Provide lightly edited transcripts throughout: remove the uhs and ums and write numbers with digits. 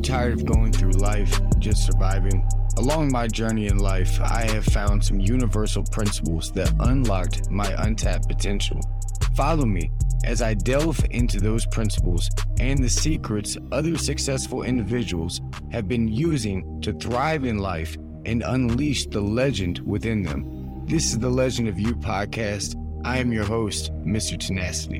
tired of going through life just surviving? Along my journey in life, I have found some universal principles that unlocked my untapped potential. Follow me as I delve into those principles and the secrets other successful individuals have been using to thrive in life and unleash the legend within them. This is the Legend of You podcast. I am your host, Mr. Tenacity.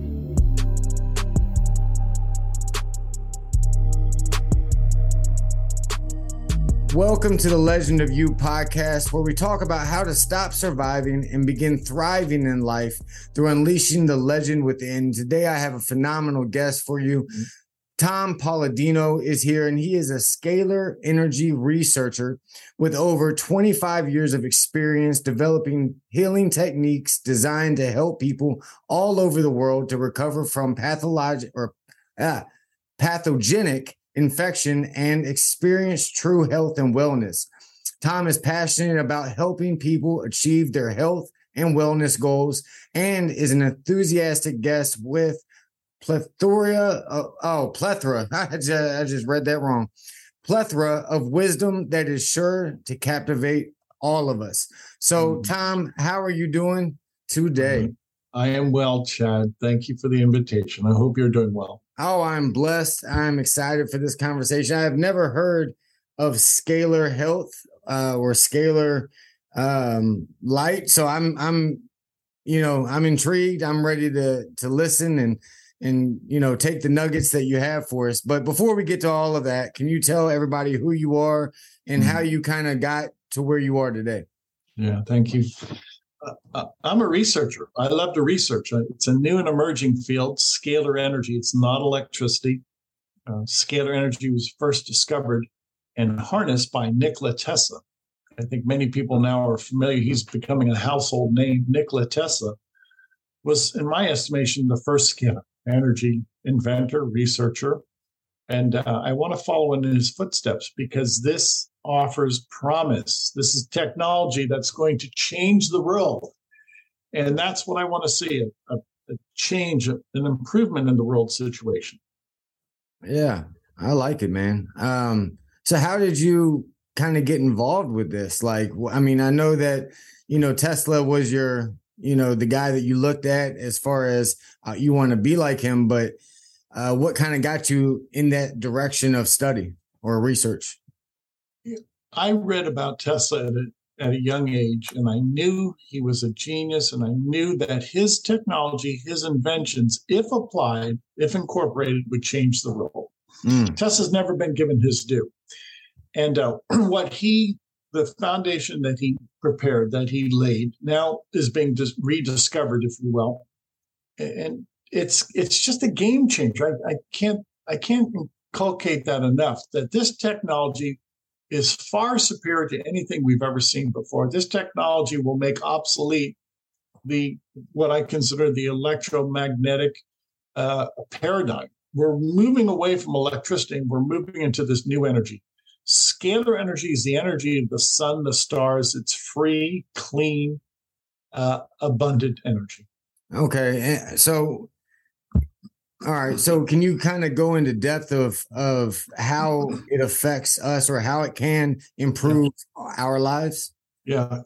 Welcome to the Legend of You podcast, where we talk about how to stop surviving and begin thriving in life through unleashing the legend within. Today, I have a phenomenal guest for you. Tom Palladino is here, and he is a scalar energy researcher with over 25 years of experience developing healing techniques designed to help people all over the world to recover from pathogenic infection and experience true health and wellness. Tom is passionate about helping people achieve their health and wellness goals and is an enthusiastic guest with plethora. I just read that wrong. Plethora of wisdom that is sure to captivate all of us. So, Tom, how are you doing today? I am well, Chad. Thank you for the invitation. I hope you're doing well. Oh, I'm blessed. I'm excited for this conversation. I've never heard of scalar health or scalar light. So I'm intrigued. I'm ready to listen and take the nuggets that you have for us. But before we get to all of that, can you tell everybody who you are and how you kind of got to where you are today? Yeah, thank you. I'm a researcher. I love to research. It's a new and emerging field, scalar energy. It's not electricity. Scalar energy was first discovered and harnessed by Nikola Tesla. I think many people now are familiar. He's becoming a household name. Nikola Tesla was, in my estimation, the first scalar energy inventor, researcher. And I want to follow in his footsteps because this offers promise. This is technology that's going to change the world. And that's what I want to see, a change, an improvement in the world situation. Yeah, I like it, man. So how did you kind of get involved with this? Like, I mean, I know that, Tesla was your, the guy that you looked at as far as you want to be like him, but what kind of got you in that direction of study or research? I read about Tesla at a young age, and I knew he was a genius, and I knew that his technology, his inventions, if applied, if incorporated, would change the world. Tesla's never been given his due. And the foundation that he prepared, that he laid, now is being rediscovered, if you will. And it's just a game changer. I can't inculcate that enough, that this technology is far superior to anything we've ever seen before. This technology will make obsolete what I consider the electromagnetic paradigm. We're moving away from electricity and we're moving into this new energy. Scalar energy is the energy of the sun, the stars. It's free, clean, abundant energy. Okay. So, all right. So can you kind of go into depth of how it affects us or how it can improve our lives? Yeah.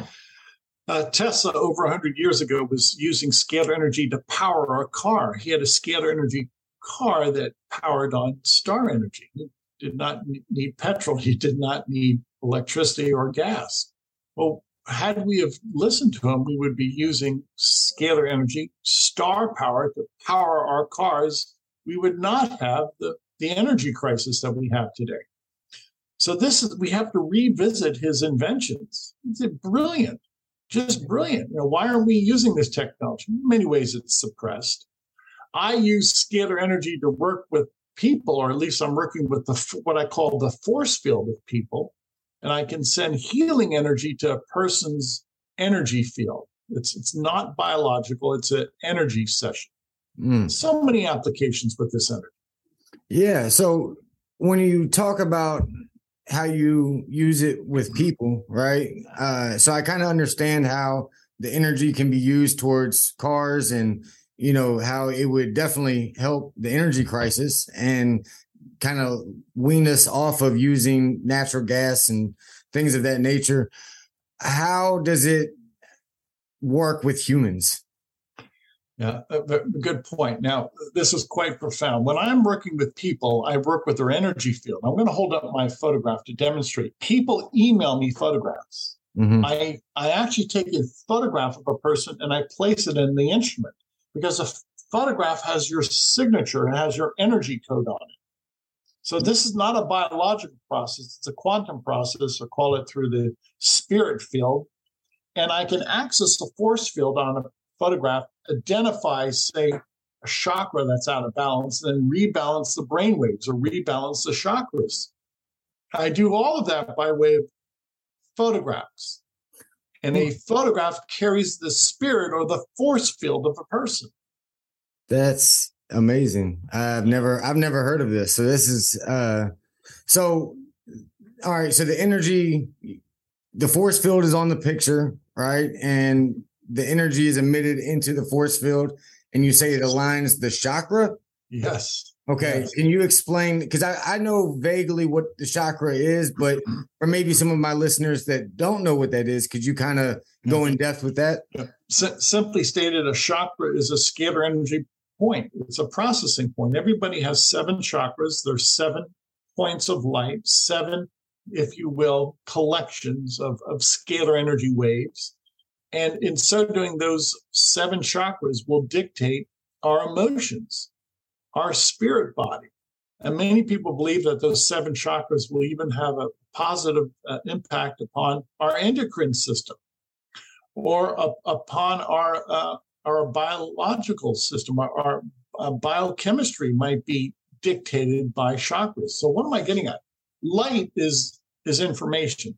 Tesla, over 100 years ago, was using scalar energy to power a car. He had a scalar energy car that powered on star energy. He did not need petrol. He did not need electricity or gas. Well, had we have listened to him, we would be using scalar energy, star power to power our cars. We would not have the energy crisis that we have today. So we have to revisit his inventions. It's brilliant, just brilliant. Why aren't we using this technology? In many ways, it's suppressed. I use scalar energy to work with people, or at least I'm working with what I call the force field of people. And I can send healing energy to a person's energy field. It's not biological. It's an energy session. So many applications with this energy. Yeah. So when you talk about how you use it with people, right? So I kind of understand how the energy can be used towards cars and, how it would definitely help the energy crisis and kind of wean us off of using natural gas and things of that nature. How does it work with humans? Yeah, a good point. Now, this is quite profound. When I'm working with people, I work with their energy field. I'm going to hold up my photograph to demonstrate. People email me photographs. Mm-hmm. I actually take a photograph of a person and I place it in the instrument because a photograph has your signature and has your energy code on it. So this is not a biological process. It's a quantum process, or call it through the spirit field. And I can access the force field on a photograph, identify, say, a chakra that's out of balance, then rebalance the brain waves or rebalance the chakras. I do all of that by way of photographs. And a photograph carries the spirit or the force field of a person. That's amazing. I've never heard of this. So this is so all right. So the energy, the force field is on the picture, right? And the energy is emitted into the force field, and you say it aligns the chakra? Yes. Okay. Yes. Can you explain? Because I know vaguely what the chakra is, but for maybe some of my listeners that don't know what that is, could you kind of go in depth with that? Simply stated, a chakra is a scalar energy point. It's a processing point. Everybody has 7 chakras. There's 7 points of light, 7, if you will, collections of scalar energy waves. And in so doing, those 7 chakras will dictate our emotions, our spirit body. And many people believe that those 7 chakras will even have a positive impact upon our endocrine system or upon our biological system. Our biochemistry might be dictated by chakras. So what am I getting at? Light is information.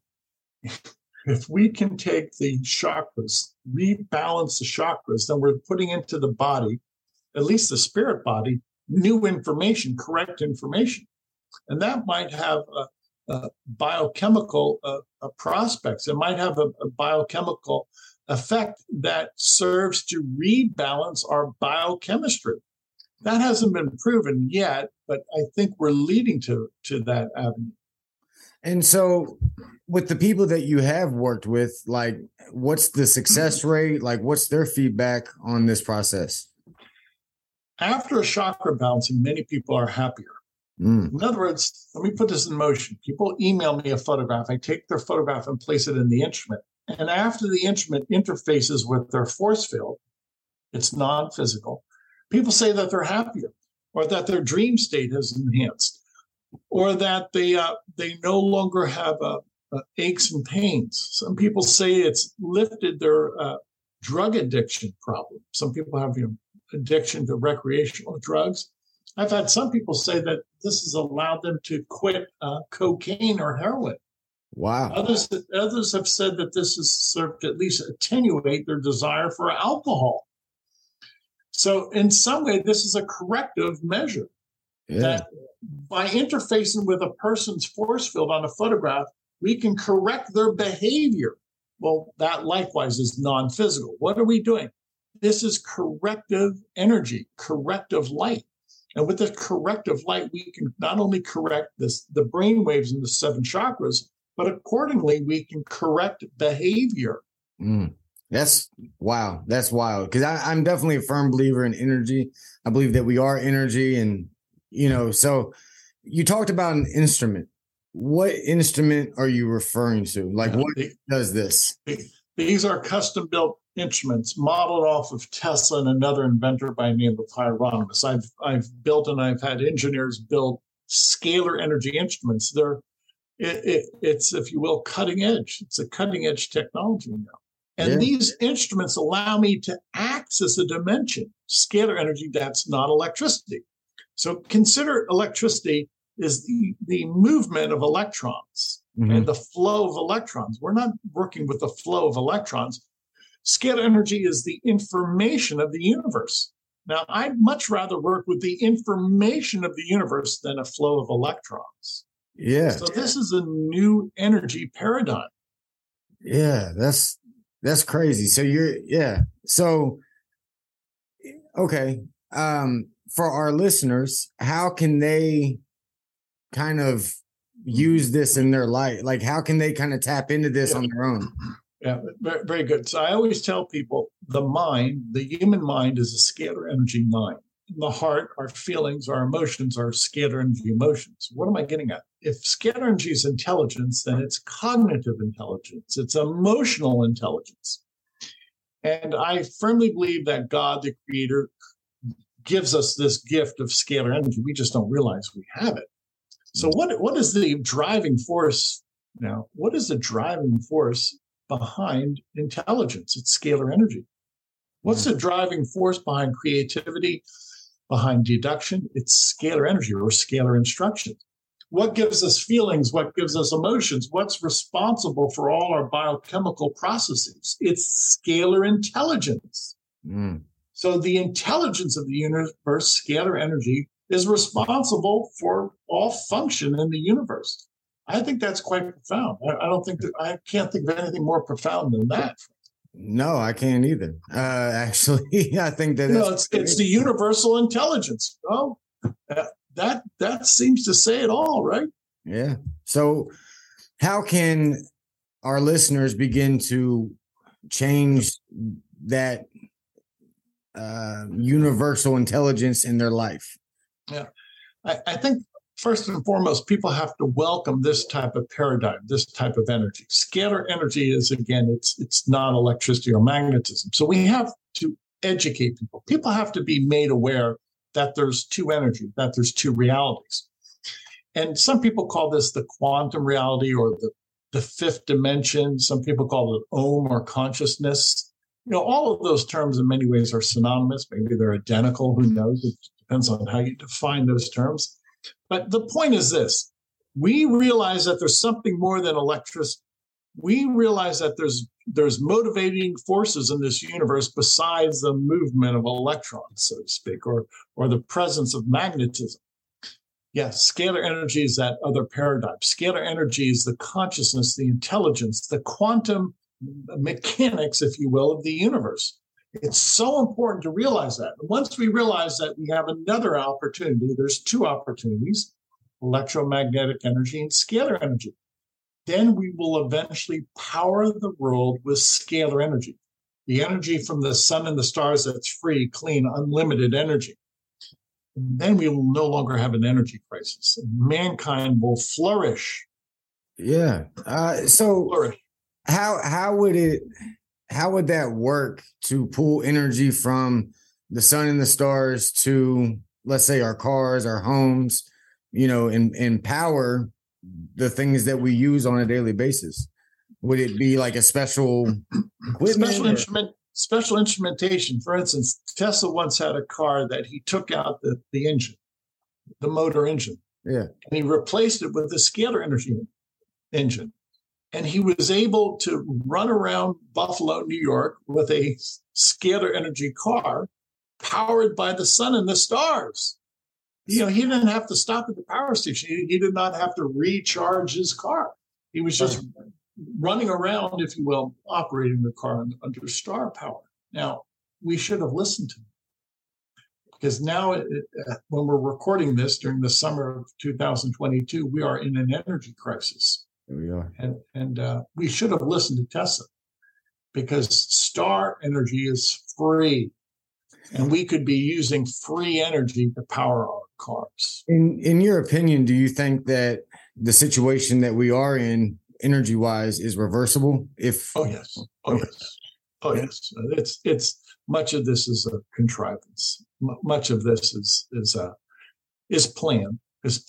If we can take the chakras, rebalance the chakras, then we're putting into the body, at least the spirit body, new information, correct information. And that might have a biochemical prospects. It might have a biochemical effect that serves to rebalance our biochemistry. That hasn't been proven yet, but I think we're leading to that avenue. And so with the people that you have worked with, like, what's the success rate? Like, what's their feedback on this process? After a chakra balancing, many people are happier. In other words, let me put this in motion. People email me a photograph. I take their photograph and place it in the instrument. And after the instrument interfaces with their force field, it's non-physical, people say that they're happier, or that their dream state has enhanced, or that they no longer have aches and pains. Some people say it's lifted their drug addiction problem. Some people have addiction to recreational drugs. I've had some people say that this has allowed them to quit cocaine or heroin. Wow. Others have said that this has served to at least attenuate their desire for alcohol. So in some way, this is a corrective measure. Yeah. That by interfacing with a person's force field on a photograph, we can correct their behavior. Well, that likewise is non-physical. What are we doing? This is corrective energy, corrective light. And with the corrective light, we can not only correct the brain waves in the 7 chakras, but accordingly, we can correct behavior. That's wow. That's wild. Because I'm definitely a firm believer in energy. I believe that we are energy. And, so you talked about an instrument. What instrument are you referring to? Like, what does this? These are custom built instruments modeled off of Tesla and another inventor by the name of Hieronymus. I've built and I've had engineers build scalar energy instruments. It's, if you will, cutting edge. It's a cutting edge technology now. And these instruments allow me to access a dimension, scalar energy, that's not electricity. So consider electricity is the movement of electrons and the flow of electrons. We're not working with the flow of electrons. Scalar energy is the information of the universe. Now, I'd much rather work with the information of the universe than a flow of electrons. Yeah. So this is a new energy paradigm. Yeah, that's crazy. So So, okay. For our listeners, how can they kind of use this in their life? Like, how can they kind of tap into this on their own? Yeah, very, very good. So I always tell people the human mind is a scalar energy mind. The heart, our feelings, our emotions are scalar energy emotions. What am I getting at? If scalar energy is intelligence, then it's cognitive intelligence, it's emotional intelligence. And I firmly believe that God, the creator, gives us this gift of scalar energy. We just don't realize we have it. So what is the driving force now? What is the driving force behind intelligence? It's scalar energy. What's the driving force behind creativity, behind deduction? It's scalar energy or scalar instruction. What gives us feelings? What gives us emotions? What's responsible for all our biochemical processes? It's scalar intelligence. So the intelligence of the universe, scalar energy, is responsible for all function in the universe. I think that's quite profound. I can't think of anything more profound than that. No, I can't either. Actually, I think that it's the universal intelligence. Oh, that seems to say it all, right? Yeah. So how can our listeners begin to change that universal intelligence in their life? Yeah, I think first and foremost, people have to welcome this type of paradigm, this type of energy. Scalar energy is, again, it's not electricity or magnetism. So we have to educate people. People have to be made aware that there's two energy, that there's two realities. And some people call this the quantum reality or the fifth dimension. Some people call it Om or consciousness. All of those terms in many ways are synonymous. Maybe they're identical. Who knows? It depends on how you define those terms. But the point is this: we realize that there's something more than electricity. We realize that there's motivating forces in this universe besides the movement of electrons, so to speak, or the presence of magnetism. Yes, scalar energy is that other paradigm. Scalar energy is the consciousness, the intelligence, the quantum mechanics, if you will, of the universe. It's so important to realize that. Once we realize that, we have another opportunity. There's two opportunities: electromagnetic energy and scalar energy. Then we will eventually power the world with scalar energy, the energy from the sun and the stars that's free, clean, unlimited energy. And then we will no longer have an energy crisis. Mankind will flourish. Yeah. So flourish. How would that work to pull energy from the sun and the stars to, let's say, our cars, our homes, and power the things that we use on a daily basis? Would it be like a special equipment? Special instrumentation. For instance, Tesla once had a car that he took out the engine, the motor engine. Yeah. And he replaced it with a scalar energy engine. And he was able to run around Buffalo, New York with a scalar energy car powered by the sun and the stars. He didn't have to stop at the power station. He did not have to recharge his car. He was just running around, if you will, operating the car under star power. Now, we should have listened to him, because now when we're recording this during the summer of 2022, we are in an energy crisis. Here we are. And we should have listened to Tesla, because star energy is free, and we could be using free energy to power our cars. In your opinion, do you think that the situation that we are in, energy-wise, is reversible? Oh yes. It's much of this is a contrivance. Much of this is planned.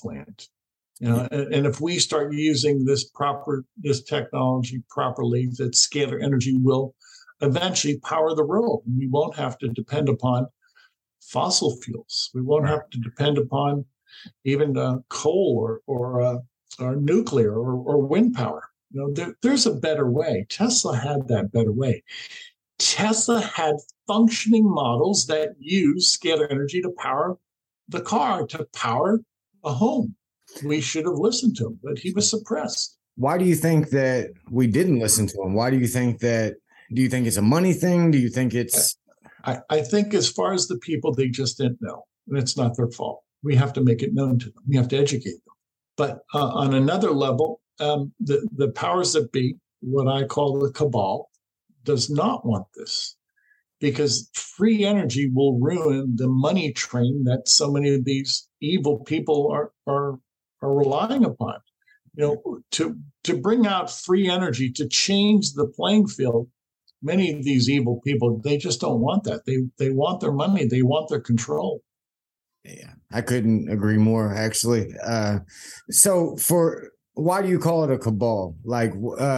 And if we start using this technology properly, that scalar energy will eventually power the world. And we won't have to depend upon fossil fuels. We won't have to depend upon even coal or nuclear or wind power. There's a better way. Tesla had that better way. Tesla had functioning models that use scalar energy to power the car, to power a home. We should have listened to him, but he was suppressed. Why do you think that we didn't listen to him? Why do you think that? Do you think it's a money thing? Do you think it's? I think as far as the people, they just didn't know, and it's not their fault. We have to make it known to them. We have to educate them. But on another level, the powers that be, what I call the cabal, does not want this, because free energy will ruin the money train that so many of these evil people are relying upon. To bring out free energy, to change the playing field, many of these evil people, they just don't want that. They want their money. They want their control. Yeah, I couldn't agree more, actually. So why do you call it a cabal? Like,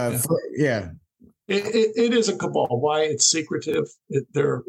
It is a cabal. Why? It's secretive. They're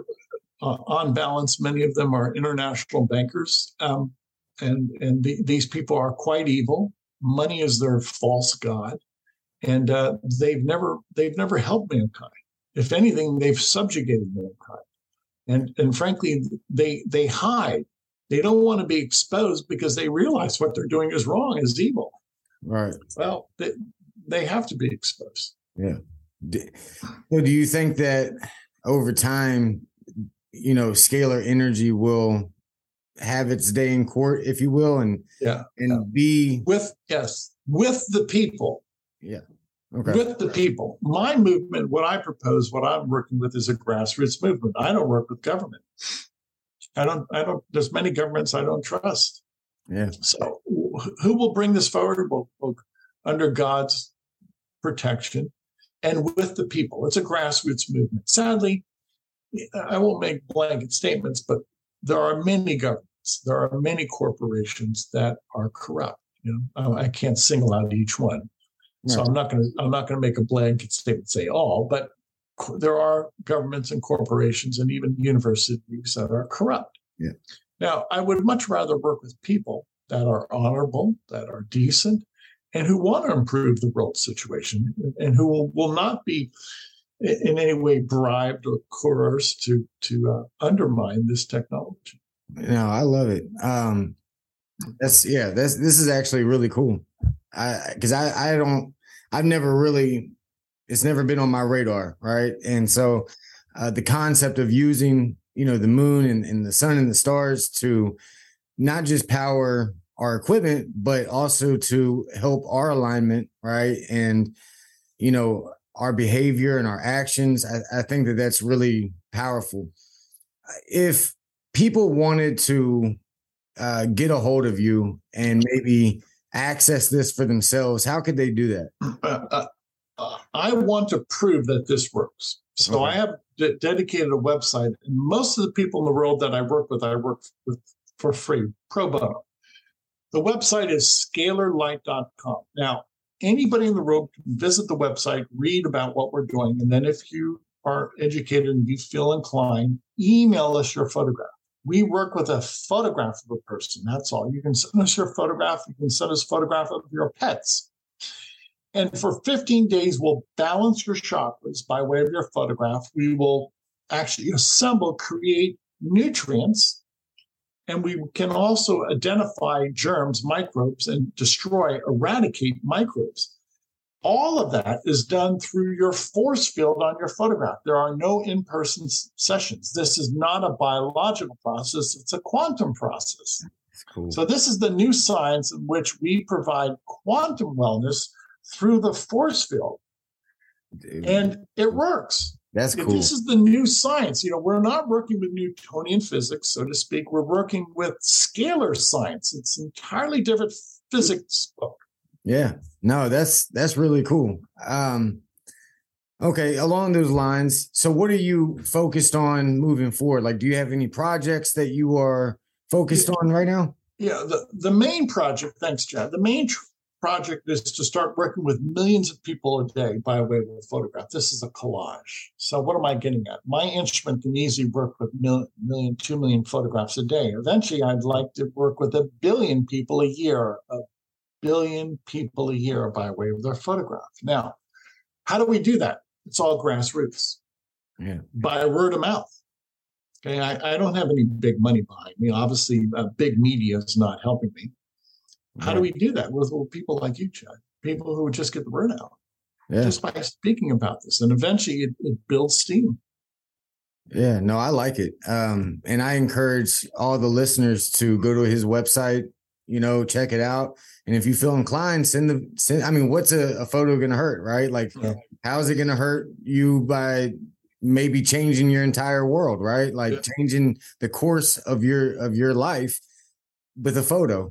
on balance. Many of them are international bankers, and these people are quite evil. Money is their false god, and they've never helped mankind. If anything, they've subjugated mankind, and frankly, they hide. They don't want to be exposed because they realize what they're doing is wrong, is evil. Right. Well, they have to be exposed. Yeah. So do you think that over time, scalar energy will have its day in court, if you will, and be with the people? Yeah. Okay. With the people. My movement, what I propose, what I'm working with, is a grassroots movement. I don't work with government. I don't, there's many governments I don't trust. Yeah. So who will bring this forward? Well, under God's protection and with the people. It's a grassroots movement. Sadly, I won't make blanket statements, but there are many governments, there are many corporations that are corrupt. I can't single out each one. So I'm not going to make a blanket statement, say all, but there are governments and corporations and even universities that are corrupt. Yeah. Now, I would much rather work with people that are honorable, that are decent, and who want to improve the world situation, and who will not be in any way bribed or coerced to undermine this technology. No, I love it. This is actually really cool. Because I've never really, it's never been on my radar, right? And so the concept of using, the moon and the sun and the stars to not just power our equipment, but also to help our alignment, right? And, our behavior and our actions, I think that that's really powerful. If people wanted to get a hold of you and maybe access this for themselves, how could they do that? I want to prove that this works. So I have dedicated a website, and most of the people in the world that I work with for free, pro bono. The website is scalarlight.com. Now, anybody in the world can visit the website, read about what we're doing, and then if you are educated and you feel inclined, email us your photograph. We work with a photograph of a person. That's all. You can send us your photograph. You can send us a photograph of your pets. And for 15 days, we'll balance your chakras by way of your photograph. We will actually create nutrients, and we can also identify germs, microbes, and eradicate microbes. All of that is done through your force field on your photograph. There are no in-person sessions. This is not a biological process. It's a quantum process. That's cool. So this is the new science in which we provide quantum wellness through the force field. Dude. And it works. That's cool. This is the new science. We're not working with Newtonian physics, so to speak. We're working with scalar science. It's entirely different physics. Yeah, no, that's really cool. Okay, along those lines, so what are you focused on moving forward? Like, do you have any projects that you are focused on right now? Yeah, the main project, thanks, Chad. The main project is to start working with millions of people a day by way of a photograph. This is a collage. So what am I getting at? My instrument can easily work with 2 million photographs a day. Eventually, I'd like to work with 1 billion people a year, by way of their photograph. Now, how do we do that? It's all grassroots. Yeah. By word of mouth. Okay, I don't have any big money behind me. Obviously, big media is not helping me. How do we do that? With people like you, Chad? People who would just get the word out. Yeah. Just by speaking about this. And eventually it builds steam. Yeah, no, I like it. And I encourage all the listeners to go to his website, check it out. And if you feel inclined, I mean, what's a photo going to hurt, right? Like, how is it going to hurt you by maybe changing your entire world, right? Like changing the course of your life with a photo.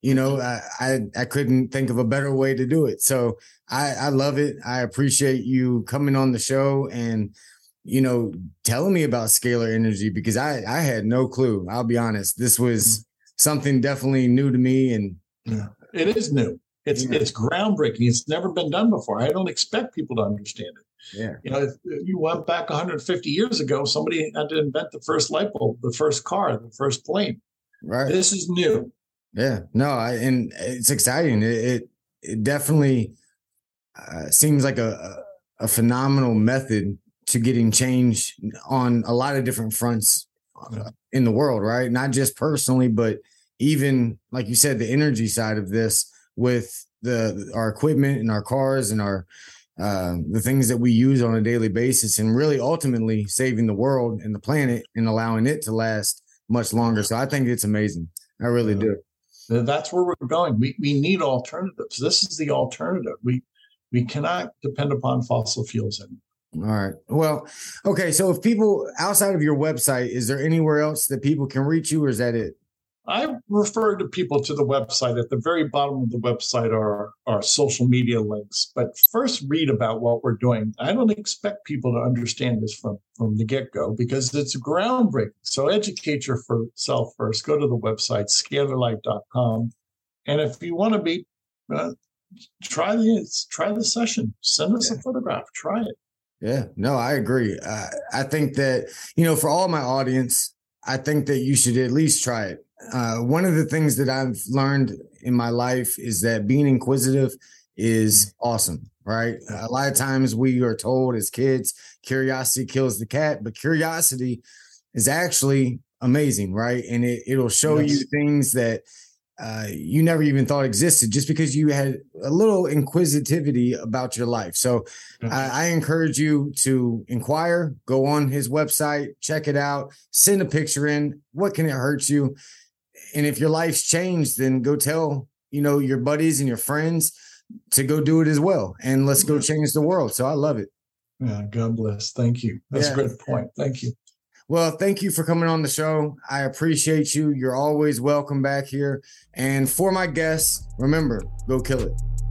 I couldn't think of a better way to do it. So I love it. I appreciate you coming on the show and, telling me about scalar energy, because I had no clue. I'll be honest. This was something definitely new to me. And it is new. It's groundbreaking. It's never been done before. I don't expect people to understand it. Yeah. If you went back 150 years ago, somebody had to invent the first light bulb, the first car, the first plane. Right. This is new. Yeah. No, and it's exciting. It definitely seems like a phenomenal method to getting change on a lot of different fronts in the world, right? Not just personally, but even, like you said, the energy side of this with our equipment and our cars and our the things that we use on a daily basis, and really ultimately saving the world and the planet and allowing it to last much longer. So I think it's amazing. I really do. That's where we're going. We need alternatives. This is the alternative. We cannot depend upon fossil fuels anymore. All right. Well, okay. So if people outside of your website, is there anywhere else that people can reach you, or is that it? I refer to people to the website. At the very bottom of the website are our social media links. But first, read about what we're doing. I don't expect people to understand this from the get-go, because it's groundbreaking. So educate yourself first. Go to the website, scalarlight.com. And if you want to be, try the session. Send us a photograph. Try it. Yeah, no, I agree. I think that, for all my audience, I think that you should at least try it. One of the things that I've learned in my life is that being inquisitive is awesome, right? A lot of times we are told as kids, curiosity kills the cat, but curiosity is actually amazing, right? And it'll show you things that you never even thought existed, just because you had a little inquisitivity about your life. So I encourage you to inquire, go on his website, check it out, send a picture in. What can it hurt you? And if your life's changed, then go tell, your buddies and your friends to go do it as well. And let's go change the world. So I love it. Yeah, God bless. Thank you. That's a great point. Thank you. Well, thank you for coming on the show. I appreciate you. You're always welcome back here. And for my guests, remember, go kill it.